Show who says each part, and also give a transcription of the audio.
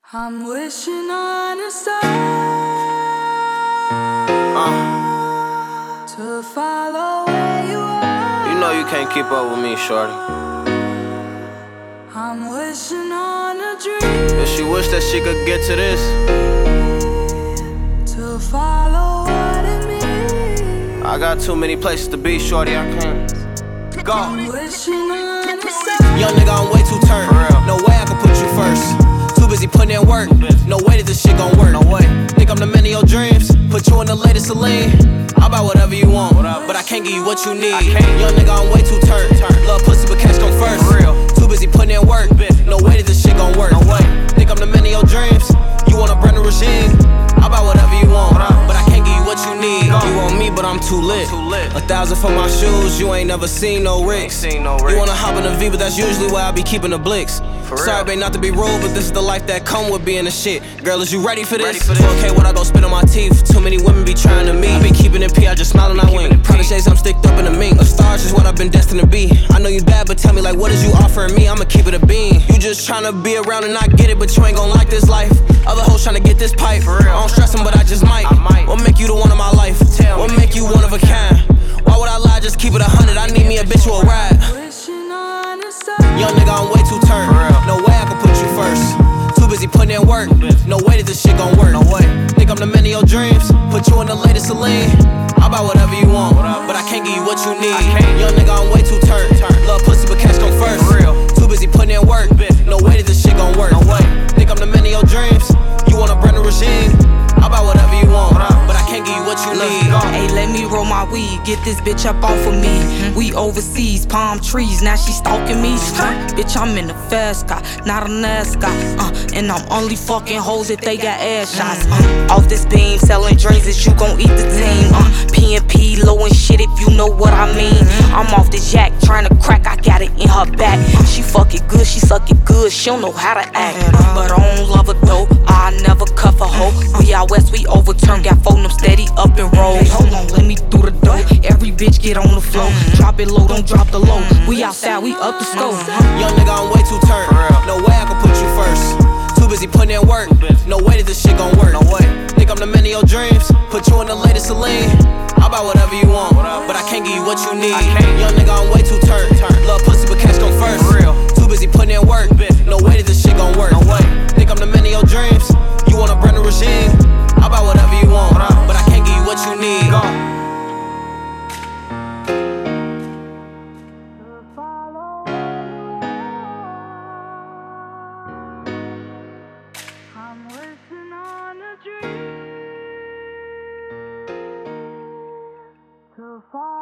Speaker 1: I'm wishing on a star to follow where you are.
Speaker 2: You know you can't keep up with me, shorty.
Speaker 1: I'm wishing on a dream.
Speaker 2: If she wish that she could get to this,
Speaker 1: to follow what it means.
Speaker 2: I got too many places to be, shorty, I can't go.
Speaker 1: I'm wishing on a star.
Speaker 2: Young nigga, I'm way too turned. No way I can put you first. Too busy putting in work. No way that this shit gon' work. No way. Think I'm the man of your dreams. Put you in the latest Celine. I'll buy whatever you want, but I can't give you what you need. Young nigga, I'm way too turned. Love pussy, but cash come first. Too busy putting in work. No way that this shit gon' work. No way. Think I'm the man of your dreams. You want a brand new regime. I'll buy whatever you want, but I can't give you what you need. You want me, but I'm too lit. 1,000 for my shoes. You ain't never seen no Ricks. You wanna hop in the V, but that's usually where I be keeping the blicks. Sorry, babe, not to be rude, but this is the life that come with being a shit. Girl, is you ready for this? 12K, what I go spit on my teeth? Too many women be trying to meet. I be keeping it P, I just smile and I wink. Kinda shades, I'm sticked up in the mink. A star's just what I've been destined to be. I know you bad, but tell me, like, what is you offering me? I'ma keep it a bean. You just tryna be around and not get it, but you ain't gon' like this life. Other hoes tryna get this pipe. I don't stress them, but I just might. What make you the one of my life? What make you one of a kind? Why would I lie? Just keep it 100. I need me a bitch who will ride.
Speaker 1: Wishing on a star.
Speaker 2: Young nigga, I'm way too turned. No way I can put you first. Too busy putting in work. No way that this shit gon' work. No way. Think I'm the man of your dreams. Put you in the latest Celine. I'll buy whatever you want, but I can't give you what you need. Young nigga, I'm way too turned. Love pussy, but cash come first. Too busy putting in work. No way that this shit gon' work. No way. Think I'm the man of your dreams. You want a brand new regime. I'll buy whatever you want, but I can't give you what you need.
Speaker 3: Hey, let me roll my weed, get this bitch up off of me. We overseas, palm trees, now she stalking me. Bitch, I'm in the fast car, not a NASCAR. And I'm only fucking hoes if they got ass shots. Off this beam, selling dreams that you gon' eat the team. PNP, low and shit if you know what I mean. I'm off the jack, trying to crack, I got it in her back. She fuck it good, she suck it good, she don't know how to act. But I don't love her though, I never cuff a hoe. We out west, we overturn, got phone them steady up and roll. Hey, hold on, let me through the door. Every bitch get on the floor. Drop it low, don't drop the low. We outside, we up the scope.
Speaker 2: Young nigga, I'm way too turned. No way I can put you first. Too busy putting in work. No way that this shit gon' work. No way. Think I'm the man of your dreams. Put you in the latest Celine. I'll buy whatever you want, but I can't give you what you need. Young nigga, I'm way too turned. Love pussy, but cash come first. Too busy putting in work. No way that this shit gon' work. No way. Think I'm the man of your dreams. You want a brand new regime. I'll buy whatever you want, but I can't give you what you need.
Speaker 1: I'm wishing on a dream to follow.